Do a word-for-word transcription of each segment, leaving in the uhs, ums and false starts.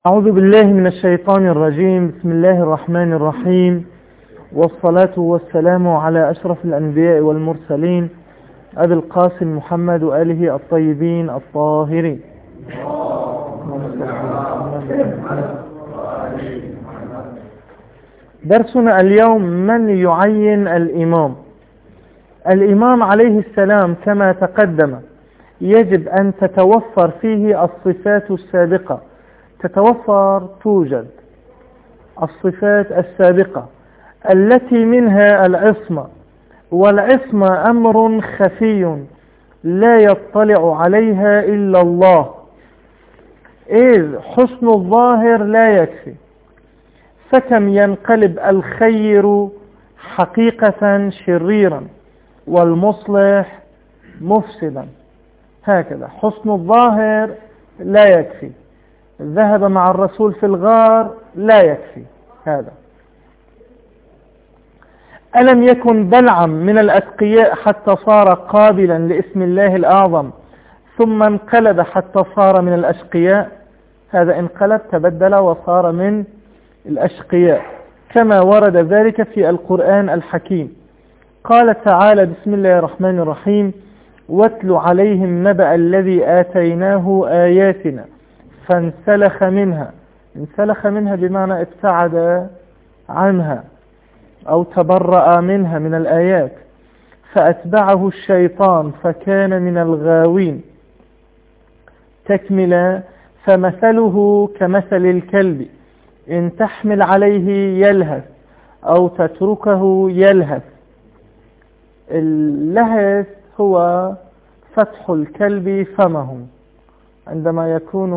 أعوذ بالله من الشيطان الرجيم. بسم الله الرحمن الرحيم، والصلاة والسلام على أشرف الأنبياء والمرسلين أبي القاسم محمد وآله الطيبين الطاهرين. درسنا اليوم من يعين الإمام. الإمام عليه السلام كما تقدم يجب أن تتوفر فيه الصفات السابقة، تتوفر توجد الصفات السابقة التي منها العصمة، والعصمة أمر خفي لا يطلع عليها إلا الله، إذ حسن الظاهر لا يكفي، فكم ينقلب الخير حقيقة شريرا والمصلح مفسدا. هكذا حسن الظاهر لا يكفي، ذهب مع الرسول في الغار لا يكفي هذا. ألم يكن بلعم من الأتقياء حتى صار قابلا لاسم الله الأعظم، ثم انقلب حتى صار من الأشقياء؟ هذا انقلب تبدل وصار من الأشقياء، كما ورد ذلك في القرآن الحكيم. قال تعالى: بسم الله الرحمن الرحيم: واتل عليهم نبأ الذي آتيناه آياتنا فانسلخ منها. انسلخ منها بمعنى ابتعد عنها أو تبرأ منها من الآيات، فأتبعه الشيطان فكان من الغاوين. تكمل: فمثله كمثل الكلب إن تحمل عليه يلهث أو تتركه يلهث. اللهث هو فتح الكلب فمه عندما يكون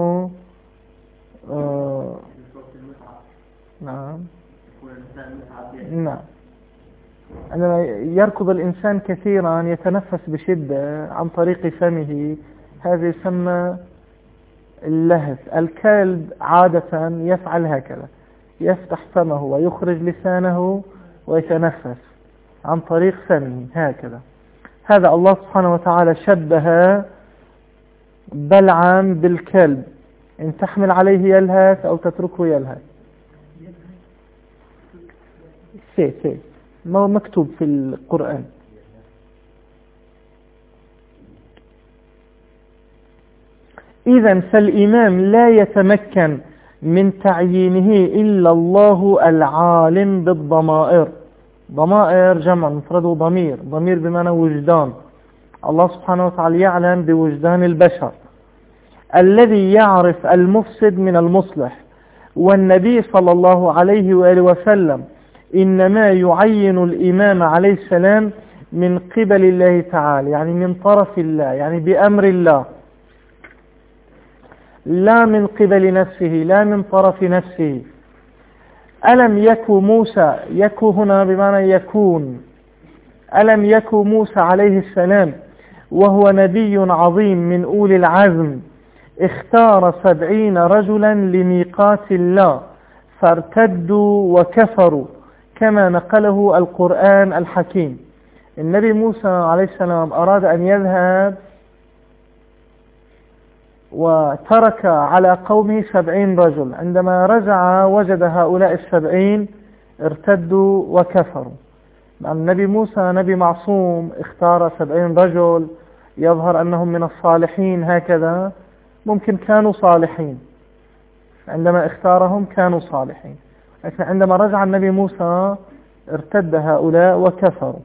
آه نعم نعم عندما يركض الإنسان كثيرا يتنفس بشدة عن طريق فمه، هذا يسمى اللهث. الكلب عادة يفعل هكذا، يفتح فمه ويخرج لسانه ويتنفس عن طريق فمه هكذا. هذا الله سبحانه وتعالى شبه بلعام بالكلب إن تحمل عليه يلهث أو تتركه يلهث. سي سي ما مكتوب في القرآن. إذن فالإمام لا يتمكن من تعيينه إلا الله العالم بالضمائر. ضمائر جمع مفرده ضمير، ضمير بمعنى وجدان. الله سبحانه وتعالى يعلم بوجدان البشر، الذي يعرف المفسد من المصلح. والنبي صلى الله عليه وآله وسلم إنما يعين الإمام عليه السلام من قبل الله تعالى، يعني من طرف الله، يعني بأمر الله، لا من قبل نفسه، لا من طرف نفسه. ألم يكو موسى، يكو هنا بمعنى يكون، ألم يكو موسى عليه السلام وهو نبي عظيم من أولي العزم اختار سبعين رجلا لميقات الله فارتدوا وكفروا، كما نقله القرآن الحكيم. النبي موسى عليه السلام أراد أن يذهب وترك على قومه سبعين رجل، عندما رجع وجد هؤلاء السبعين ارتدوا وكفروا. النبي موسى نبي معصوم، اختار سبعين رجل يظهر أنهم من الصالحين، هكذا ممكن كانوا صالحين، عندما اختارهم كانوا صالحين، لكن عندما رجع النبي موسى ارتد هؤلاء وكفروا.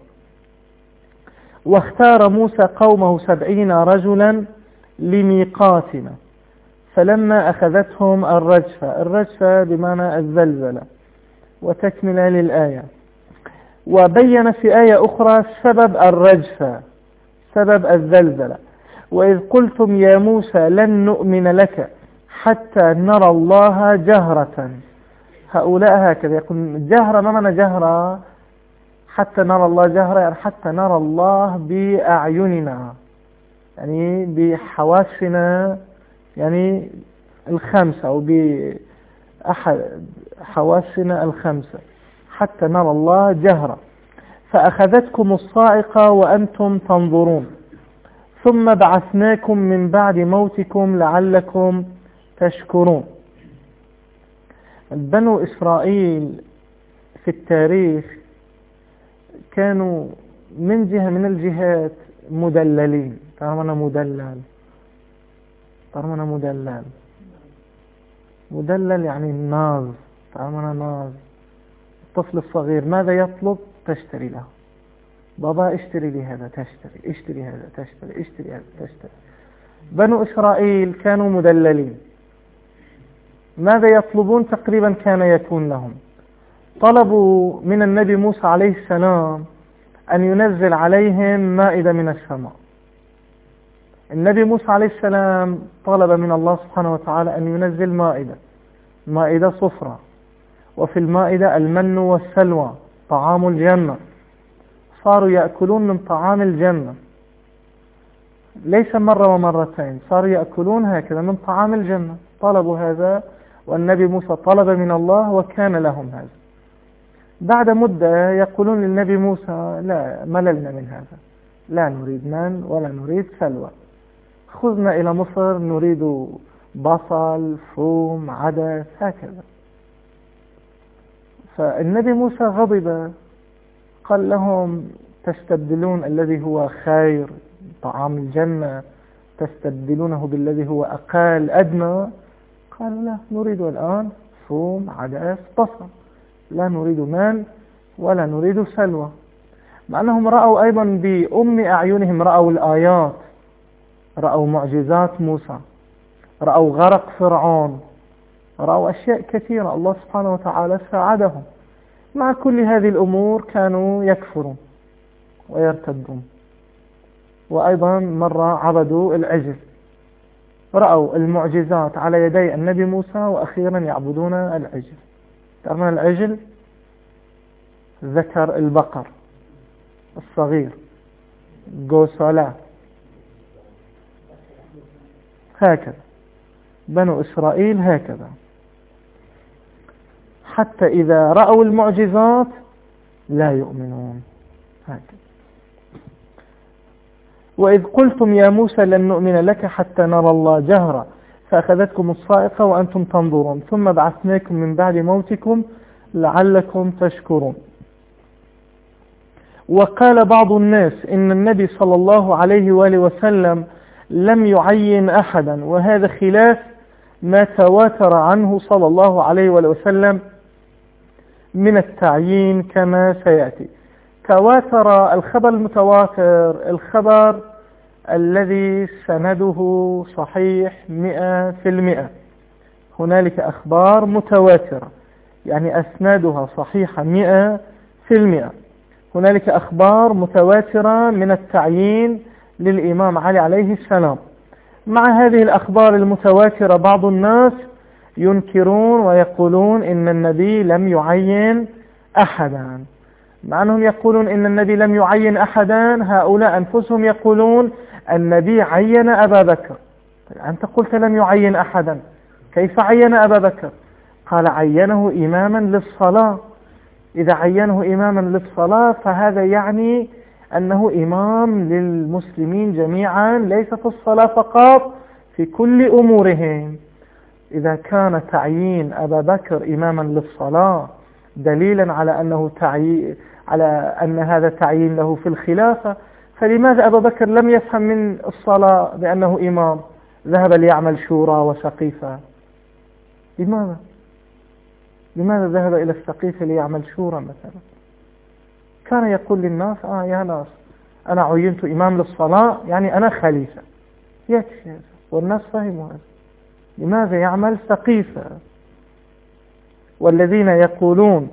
واختار موسى قومه سبعين رجلا لميقاتنا فلما أخذتهم الرجفة. الرجفة بمعنى الزلزلة. وتكمل للآية. وبين في آية أخرى سبب الرجفة، سبب الزلزلة: وإذ قلتم يا موسى لن نؤمن لك حتى نرى الله جهرة. هؤلاء هكذا يقول جهرة، ما معنى جهرة؟ حتى نرى الله جهرة، يعني حتى نرى الله بأعيننا، يعني بحواسنا، يعني الخمسة أو بأحد حواسنا الخمسة، حتى نرى الله جهرة. فأخذتكم الصاعقة وأنتم تنظرون ثم بعثناكم من بعد موتكم لعلكم تشكرون. بنو إسرائيل في التاريخ كانوا من جهة من الجهات مدللين. تعرفنا مدلل تعرفنا مدلل مدلل يعني ناز. تعرفنا ناز. الطفل الصغير ماذا يطلب؟ تشتري له. بابا اشتري لي هذا، تشتري، اشتري هذا، تشتري، اشتري هذا، تشتري. بنو إسرائيل كانوا مدللين. ماذا يطلبون؟ تقريبا كان يكون لهم. طلبوا من النبي موسى عليه السلام أن ينزل عليهم مائدة من السماء. النبي موسى عليه السلام طلب من الله سبحانه وتعالى أن ينزل مائدة مائدة صفرة، وفي المائدة المن والسلوى طعام الجنة. صاروا يأكلون من طعام الجنة، ليس مرة ومرتين، صاروا يأكلون هكذا من طعام الجنة. طلبوا هذا والنبي موسى طلب من الله وكان لهم هذا. بعد مدة يقولون للنبي موسى لا، مللنا من هذا، لا نريد من ولا نريد سلوى، خذنا إلى مصر نريد بصل، ثوم، عدس، هكذا. فالنبي موسى غضب، قال لهم تستبدلون الذي هو خير طعام الجنة تستبدلونه بالذي هو أقل أدنى. قالوا لا، نريد الآن ثوم، عدس، بصل، لا نريد من ولا نريد سلوى. مع أنهم رأوا أيضا بأم أعينهم، رأوا الآيات، رأوا معجزات موسى، رأوا غرق فرعون، رأوا أشياء كثيرة. الله سبحانه وتعالى ساعدهم. مع كل هذه الأمور كانوا يكفرون ويرتدون. وأيضا مرة عبدوا العجل، رأوا المعجزات على يدي النبي موسى وأخيرا يعبدون العجل. تعرفون العجل ذكر البقر الصغير، جوسولا، هكذا. بنو إسرائيل هكذا، حتى إذا رأوا المعجزات لا يؤمنون، هكذا. وإذ قلتم يا موسى لن نؤمن لك حتى نرى الله جهرا فأخذتكم الصاعقة وأنتم تنظرون ثم بعثناكم من بعد موتكم لعلكم تشكرون. وقال بعض الناس إن النبي صلى الله عليه وآله وسلم لم يعين أحدا، وهذا خلاف ما تواتر عنه صلى الله عليه وآله وسلم من التعيين كما سيأتي. تواتر الخبر المتواتر، الخبر الذي سنده صحيح مئة في المئة. هنالك أخبار متواترة يعني أسنادها صحيحة مئة في المئة. هنالك أخبار متواترة من التعيين للإمام علي عليه السلام. مع هذه الأخبار المتواترة بعض الناس ينكرون ويقولون إن النبي لم يعين أحدا. مع أنهم يقولون إن النبي لم يعين أحدا، هؤلاء أنفسهم يقولون النبي عين أبا بكر. أنت قلت لم يعين أحدا، كيف عين أبا بكر؟ قال عينه إماما للصلاة. إذا عينه إماما للصلاة فهذا يعني أنه إمام للمسلمين جميعا، ليس في الصلاة فقط، في كل أمورهم. إذا كان تعيين أبا بكر إماما للصلاة دليلا على أنه تعيين على أن هذا تعيين له في الخلافة، فلماذا أبا بكر لم يفهم من الصلاة بأنه إمام، ذهب ليعمل شورى وسقيفة؟ لماذا؟ لماذا ذهب إلى السقيفة ليعمل شورى مثلا؟ كان يقول للناس آه يا ناس أنا عينت إمام للصلاة يعني أنا خليفة، يكفي، والناس فهموا هذا. لماذا يعمل سقيفة؟ والذين يقولون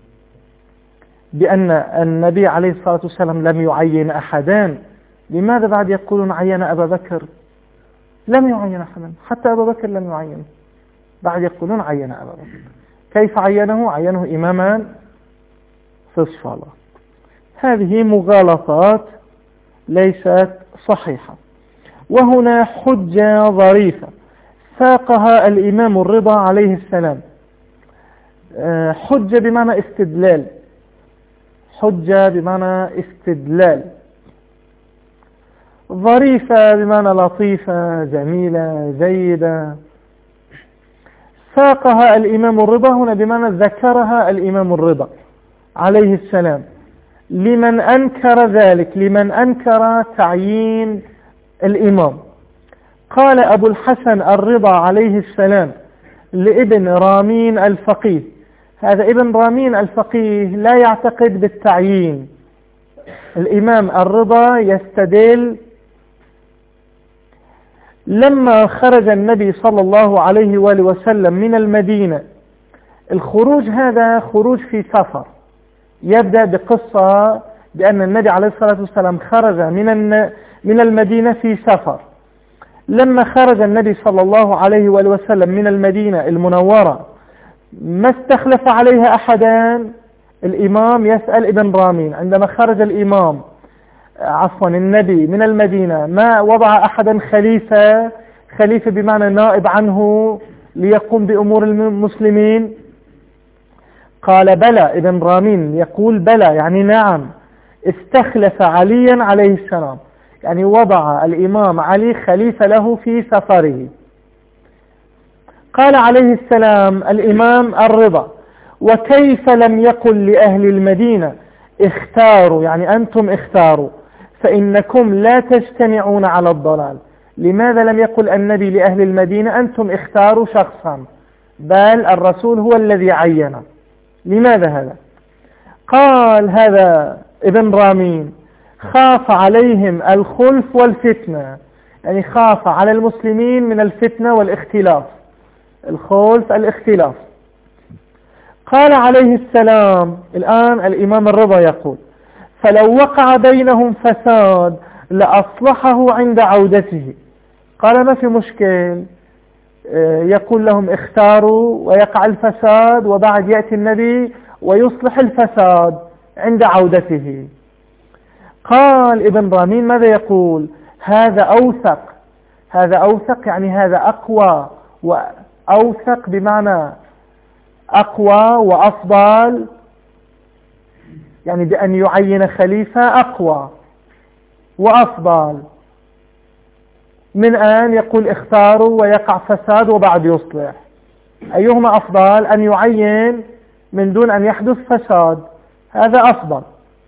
بأن النبي عليه الصلاة والسلام لم يعين أحدا، لماذا بعد يقولون عين أبا بكر؟ لم يعين أحدا، حتى أبا بكر لم يعين، بعد يقولون عين أبا بكر. كيف عينه؟ عينه إماما في الصلاة. هذه مغالطات ليست صحيحة. وهنا حجة ظريفة ساقها الإمام الرضا عليه السلام، حجة بمعنى استدلال، حجة بمعنى استدلال، ظريفة بمعنى لطيفة، جميلة، جيدة. ساقها الإمام الرضا هنا بمعنى ذكرها الإمام الرضا عليه السلام لمن أنكر ذلك، لمن أنكر تعيين الإمام. قال أبو الحسن الرضا عليه السلام لابن رامين الفقيه، هذا ابن رامين الفقيه لا يعتقد بالتعيين. الإمام الرضا يستدل لما خرج النبي صلى الله عليه وآله وسلم من المدينة، الخروج هذا خروج في سفر، يبدأ بقصة بأن النبي عليه الصلاة والسلام خرج من من المدينة في سفر. لما خرج النبي صلى الله عليه وآله وسلم من المدينة المنورة ما استخلف عليها أحدا، الإمام يسأل ابن رامين عندما خرج الإمام عفوا النبي من المدينة ما وضع أحدا خليفة، خليفة بمعنى نائب عنه ليقوم بأمور المسلمين؟ قال بلى، ابن رامين يقول بلى يعني نعم، استخلف عليا عليه السلام، يعني وضع الإمام علي خليفة له في سفره. قال عليه السلام الإمام الرضا وكيف لم يقل لأهل المدينة اختاروا، يعني أنتم اختاروا فإنكم لا تجتمعون على الضلال؟ لماذا لم يقل النبي لأهل المدينة أنتم اختاروا شخصا، بل الرسول هو الذي عين؟ لماذا هذا؟ قال هذا ابن رامين خاف عليهم الخلف والفتنة، يعني خاف على المسلمين من الفتنة والاختلاف، الخلف الاختلاف. قال عليه السلام الآن الإمام الرضا يقول فلو وقع بينهم فساد لأصلحه عند عودته. قال ما في مشكل، يقول لهم اختاروا ويقع الفساد وبعد يأتي النبي ويصلح الفساد عند عودته. قال ابن رامين ماذا يقول؟ هذا أوثق، هذا أوثق يعني هذا أقوى، وأوثق بمعنى أقوى وأفضل، يعني بأن يعين خليفة أقوى وأفضل من أن يقول اختاروا ويقع فساد وبعد يصلح. أيهما أفضل؟ أن يعين من دون أن يحدث فساد، هذا أفضل.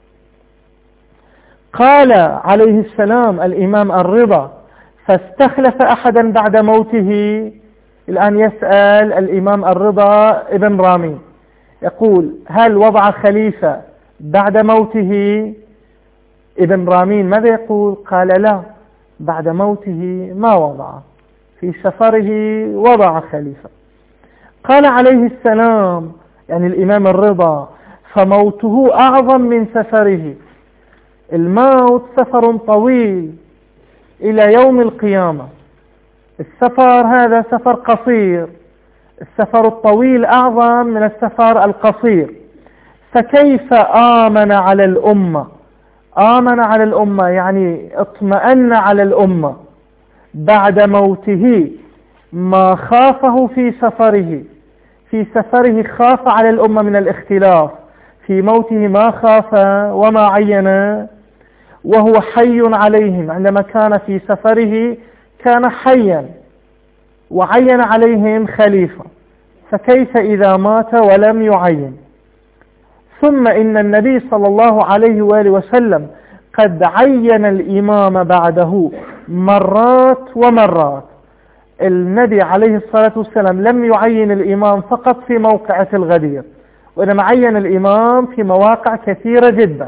قال عليه السلام الإمام الرضا فاستخلف أحدا بعد موته. الآن يسأل الإمام الرضا ابن رامين يقول هل وضع خليفة بعد موته؟ ابن رامين ماذا يقول؟ قال لا، بعد موته ما وضع، في سفره وضع خليفة. قال عليه السلام يعني الإمام الرضا فموته أعظم من سفره. الموت سفر طويل إلى يوم القيامة، السفر هذا سفر قصير، السفر الطويل أعظم من السفر القصير. فكيف آمن على الأمة؟ آمن على الأمة يعني اطمأن على الأمة بعد موته ما خافه في سفره. في سفره خاف على الأمة من الاختلاف، في موته ما خاف وما عين، وهو حي عليهم. عندما كان في سفره كان حيا وعين عليهم خليفة، فكيف إذا مات ولم يعين؟ ثم إن النبي صلى الله عليه وآله وسلم قد عين الإمام بعده مرات ومرات. النبي عليه الصلاة والسلام لم يعين الإمام فقط في موقعة الغدير، وإنما عين الإمام في مواقع كثيرة جدا.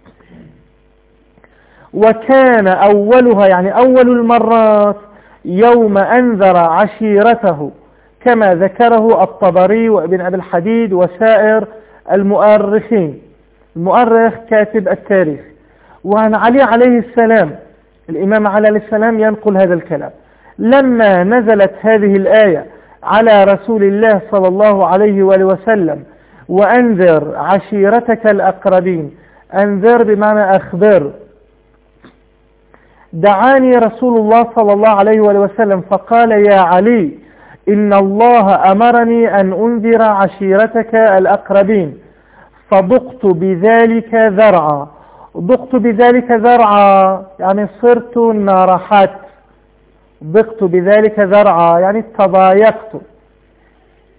وكان أولها يعني أول المرات يوم أنذر عشيرته، كما ذكره الطبري وابن أبي الحديد وسائر المؤرخين، المؤرخ كاتب التاريخ. وعن علي عليه السلام الإمام علي عليه السلام ينقل هذا الكلام: لما نزلت هذه الآية على رسول الله صلى الله عليه وآله وسلم وأنذر عشيرتك الأقربين، أنذر بمعنى أخبر، دعاني رسول الله صلى الله عليه وآله وسلم فقال يا علي إن الله أمرني أن أنذر عشيرتك الأقربين، فضقت بذلك ذرعا. ضقت بذلك ذرعا يعني صرت نارحت، ضقت بذلك ذرعا يعني تضايقت.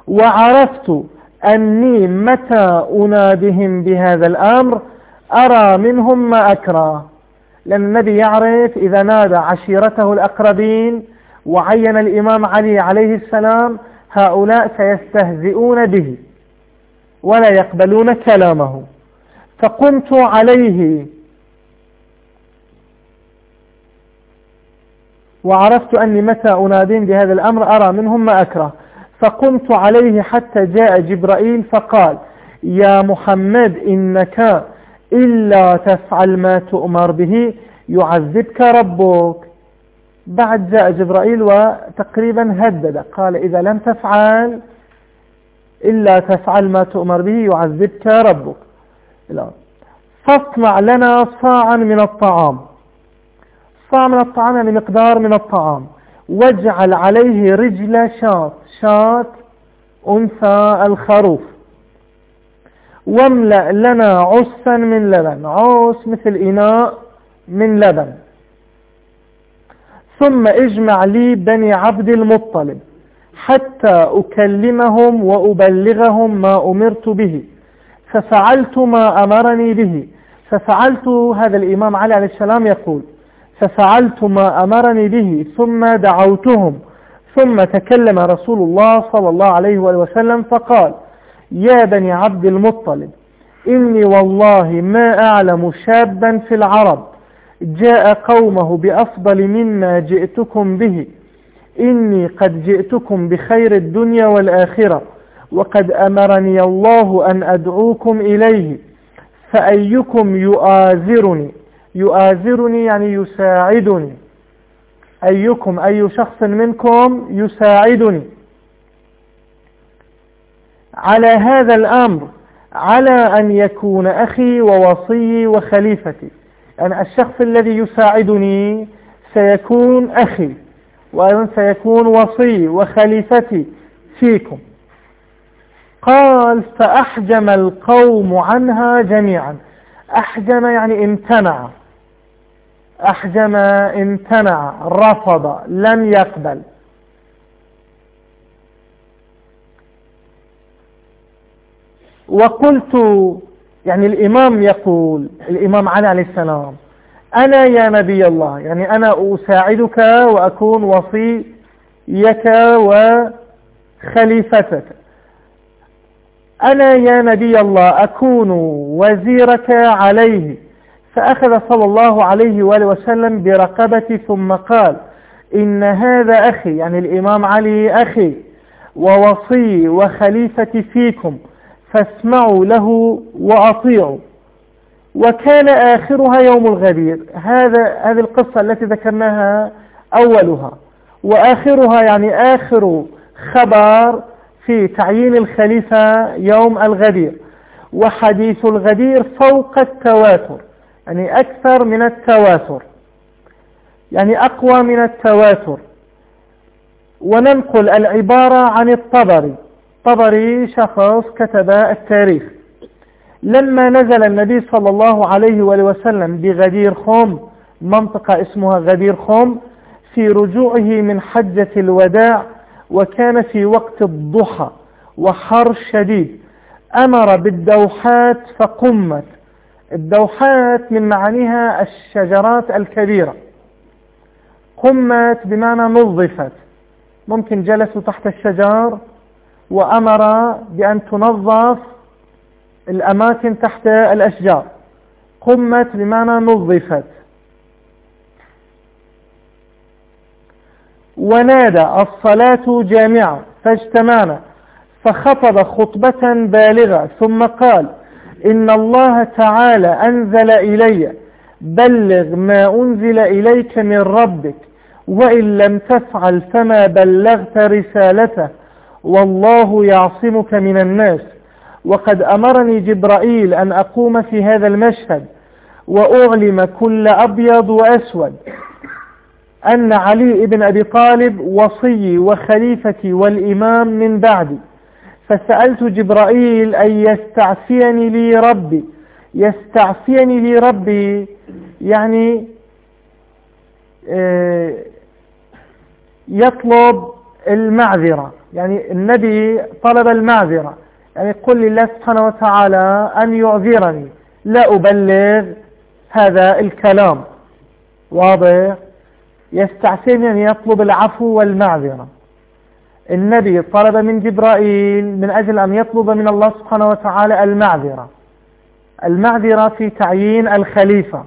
وعرفت أني متى أنادهم بهذا الأمر أرى منهم ما أكره. لأن النبي يعرف إذا نادى عشيرته الأقربين وعين الإمام علي عليه السلام هؤلاء سيستهزئون به ولا يقبلون كلامه. فقمت عليه وعرفت أني متى أنادين بهذا الأمر أرى منهم ما أكره، فقمت عليه حتى جاء جبرائيل فقال: يا محمد إنك إلا تفعل ما تؤمر به يعذبك ربك. بعد جاء جبرائيل وتقريبا هدد، قال: إذا لم تفعل إلا تفعل ما تؤمر به يعذبك ربك. فاصنع لنا صاعا من الطعام، صاع من الطعام يعني مقدار من الطعام، واجعل عليه رجل شاة، شاة أنثى الخروف، واملأ لنا عسا من لبن، عس مثل إناء من لبن، ثم اجمع لي بني عبد المطلب حتى أكلمهم وأبلغهم ما أمرت به. ففعلت ما أمرني به، ففعلت، هذا الإمام علي عليه السلام يقول: ففعلت ما أمرني به ثم دعوتهم، ثم تكلم رسول الله صلى الله عليه وسلم فقال: يا بني عبد المطلب، إني والله ما أعلم شابا في العرب جاء قومه بأفضل مما جئتكم به. إني قد جئتكم بخير الدنيا والآخرة، وقد أمرني الله أن أدعوكم إليه، فأيكم يؤازرني، يؤازرني يعني يساعدني، أيكم أي شخص منكم يساعدني على هذا الأمر، على أن يكون أخي ووصي وخليفتي. يعني الشخص الذي يساعدني سيكون أخي، وأيضا سيكون وصي وخليفتي فيكم. قال: فأحجم القوم عنها جميعا. أحجم يعني امتنع، أحجم امتنع، رفض، لم يقبل. وقلت، يعني الإمام يقول، الإمام علي عليه السلام: أنا يا نبي الله، يعني أنا أساعدك وأكون وصيك وخليفتك، أنا يا نبي الله أكون وزيرك عليه. فأخذ صلى الله عليه وآله وسلم برقبتي ثم قال: إن هذا أخي، يعني الإمام علي أخي ووصي وخليفتي فيكم، فاسمعوا له وأطيعوا. وكان آخرها يوم الغدير. هذا هذه القصة التي ذكرناها أولها، وآخرها يعني آخر خبر في تعيين الخليفة يوم الغدير. وحديث الغدير فوق التواتر، يعني أكثر من التواتر، يعني أقوى من التواتر. وننقل العبارة عن الطبري. طبري شخص كتب التاريخ. لما نزل النبي صلى الله عليه وسلم بغدير خم، منطقة اسمها غدير خم، في رجوعه من حجة الوداع، وكان في وقت الضحى وحر شديد، أمر بالدوحات فقمت. الدوحات من معانيها الشجرات الكبيرة، قمت بمعنى نظفت، ممكن جلسوا تحت الشجر وأمر بأن تنظف الأماكن تحت الأشجار. قمت بمعنى نظفت. ونادى الصلاة جامعة فاجتمعنا، فخطب خطبة بالغة ثم قال: إن الله تعالى أنزل إلي: بلغ ما أنزل إليك من ربك، وإن لم تفعل فما بلغت رسالته، والله يعصمك من الناس. وقد أمرني جبرائيل أن أقوم في هذا المشهد وأعلم كل أبيض وأسود أن علي بن أبي طالب وصي وخليفتي والإمام من بعدي. فسألت جبرائيل أن يستعفيني لي ربي. يستعفيني لي ربي يعني يطلب المعذرة، يعني النبي طلب المعذرة، يعني قل لله سبحانه وتعالى أن يعذرني، لا أبلغ هذا الكلام. واضح؟ يستعسين أن يطلب العفو والمعذرة. النبي طلب من جبرائيل من أجل أن يطلب من الله سبحانه وتعالى المعذرة، المعذرة في تعيين الخليفة.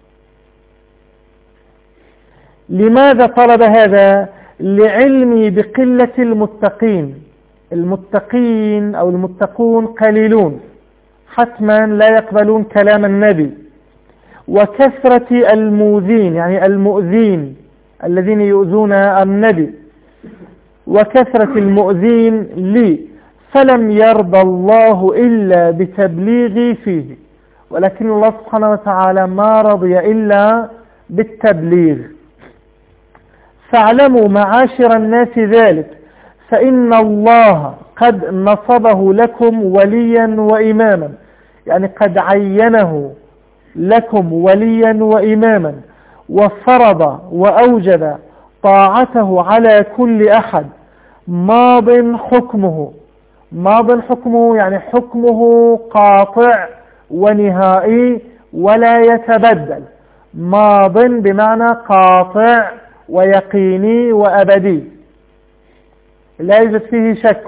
لماذا طلب هذا؟ لعلمي بقلة المتقين. المتقين أو المتقون قليلون، حتما لا يقبلون كلام النبي، وكثرة المؤذين يعني المؤذين الذين يؤذون النبي، وكثرة المؤذين لي، فلم يرضى الله إلا بتبليغي فيه. ولكن الله سبحانه وتعالى ما رضي إلا بالتبليغ. فاعلموا معاشر الناس ذلك، فإن الله قد نصبه لكم وليا وإماما، يعني قد عينه لكم وليا وإماما، وفرض وأوجب طاعته على كل أحد، ماض حكمه. ماض حكمه يعني حكمه قاطع ونهائي ولا يتبدل. ماض بمعنى قاطع ويقيني وأبدي، لا يوجد فيه شك.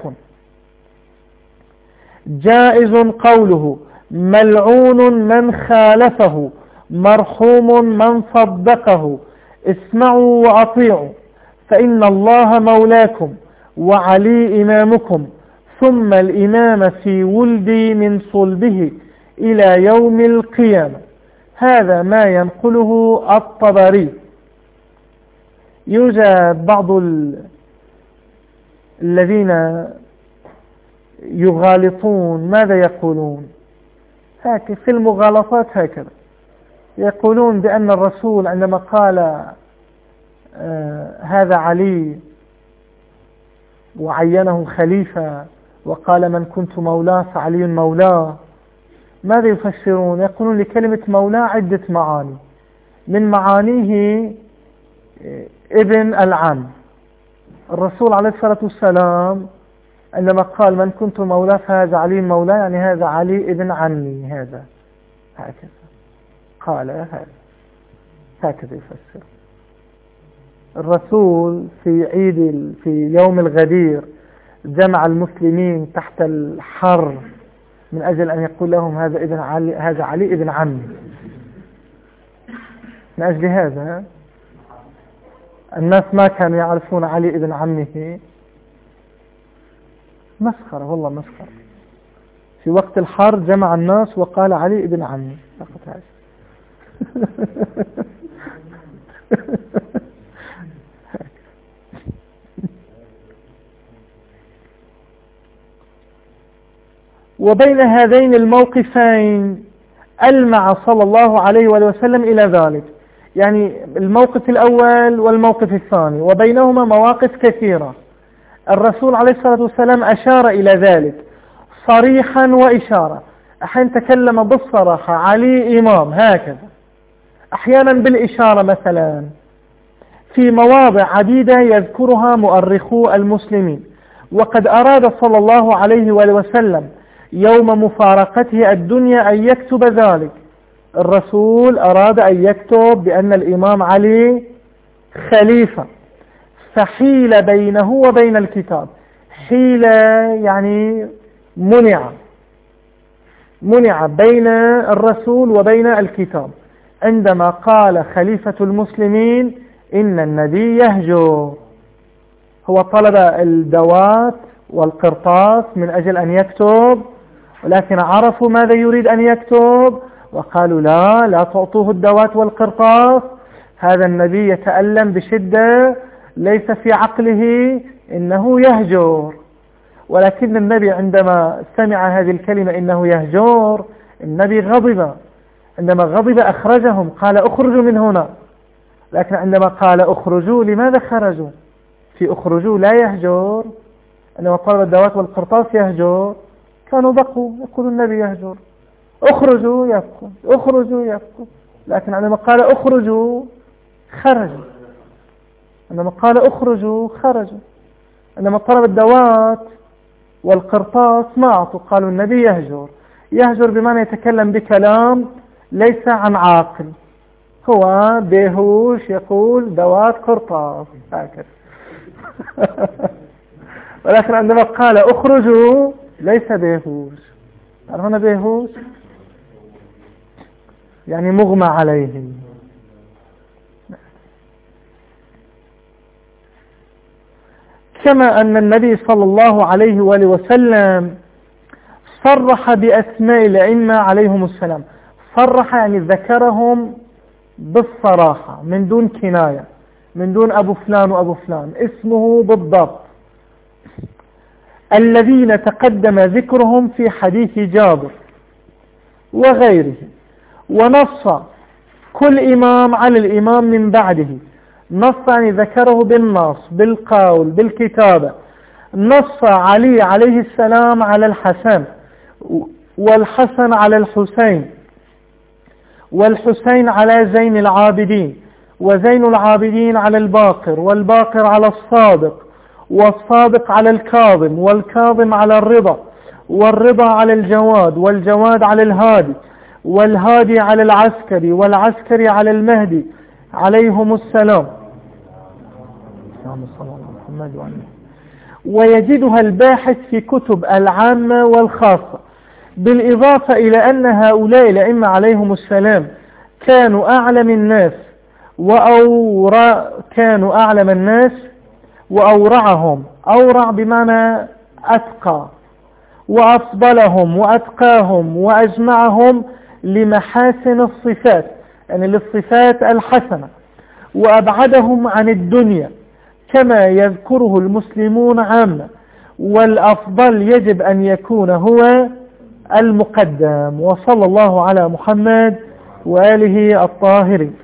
جائز قوله ملعون من خالفه، مرحوم من صدقه، اسمعوا وأطيعوا، فإن الله مولاكم وعلي إمامكم، ثم الإمام في ولدي من صلبه إلى يوم القيامة. هذا ما ينقله الطبري. يوجد بعض الذين يغالطون، ماذا يقولون؟ هكذا في المغالطات هكذا يقولون بأن الرسول عندما قال آه هذا علي وعينه خليفة وقال من كنت مولاه فعلي مولاه، ماذا يفسرون؟ يقولون لكلمة مولاه عدة معاني، من معانيه ابن العم. الرسول عليه الصلاة والسلام عندما قال من كنت مولاه فهذا علي مولاه، يعني هذا علي ابن عمي، هذا هكذا قال، هذا هكذا يفسر. الرسول في عيد في يوم الغدير جمع المسلمين تحت الحر من أجل أن يقول لهم هذا ابن علي، هذا علي ابن عمي. من أجل هذا الناس ما كانوا يعرفون علي ابن عمه. مسخرة والله مسخرة. في وقت الحر جمع الناس وقال علي ابن عمي فقط هذا. وبين هذين الموقفين ألمع صلى الله عليه وسلم إلى ذلك، يعني الموقف الأول والموقف الثاني، وبينهما مواقف كثيرة. الرسول عليه الصلاة والسلام أشار إلى ذلك صريحا وإشارة. أحيانا تكلم بالصراحة علي إمام هكذا، أحيانا بالإشارة. مثلا في مواضع عديدة يذكرها مؤرخو المسلمين. وقد أراد صلى الله عليه وسلم يوم مفارقته الدنيا أن يكتب ذلك. الرسول أراد أن يكتب بأن الإمام علي خليفة، فحيل بينه وبين الكتاب. حيل يعني منع منع بين الرسول وبين الكتاب عندما قال خليفة المسلمين إن النبي يهجر. هو طلب الدوات والقرطاس من أجل أن يكتب، ولكن عرفوا ماذا يريد أن يكتب وقالوا لا لا تعطوه الدوات والقرطاس، هذا النبي يتألم بشدة، ليس في عقله إنه يهجر. ولكن النبي عندما سمع هذه الكلمة إنه يهجر، النبي غضب. عندما غضب أخرجهم، قال أخرجوا من هنا. لكن عندما قال أخرجوا، لماذا خرجوا؟ في أخرجوا لا يهجر. عندما طلب الدوات والقرطاس يهجر، كانوا بقوا يقول النبي يهجر. أخرجوا يبقوا، أخرجوا يبقوا. لكن عندما قال أخرجوا خرجوا، عندما قال أخرجوا خرجوا. إنما طلب الدوات والقرطاس ما أعطوا، قالوا النبي يهجر. يهجر بمعنى يتكلم بكلام ليس عن عاقل، هو بيهوش يقول دوات قرطاس هكذا. ولكن عندما قال اخرجوا ليس بيهوش، قال هنا بيهوش يعني مغمى عليهم. كما أن النبي صلى الله عليه وآله وسلم صرح بأسماء الأئمة عليهم السلام، صرح يعني ذكرهم بالصراحة من دون كناية، من دون أبو فلان وأبو فلان، اسمه بالضبط، الذين تقدم ذكرهم في حديث جابر وغيره. ونص كل إمام على الإمام من بعده، نص يعني ذكره بالنص بالقول بالكتابة. نص علي عليه السلام على الحسن، والحسن على الحسين، والحسين على زين العابدين، وزين العابدين على الباقر، والباقر على الصادق، والصادق على الكاظم، والكاظم على الرضا، والرضا على الجواد، والجواد على الهادي، والهادي على العسكري، والعسكري على المهدي عليهم السلام. ويجدها الباحث في كتب العامة والخاصة، بالإضافة إلى أن هؤلاء الأئمة عليهم السلام كانوا أعلم الناس وأورع كانوا أعلم الناس وأورعهم، أورع بمعنى أتقى، وأفضلهم وأتقاهم وأجمعهم لمحاسن الصفات، يعني للصفات الحسنة، وأبعدهم عن الدنيا كما يذكره المسلمون عامة. والأفضل يجب أن يكون هو المقدم. وصلى الله على محمد وآله الطاهرين.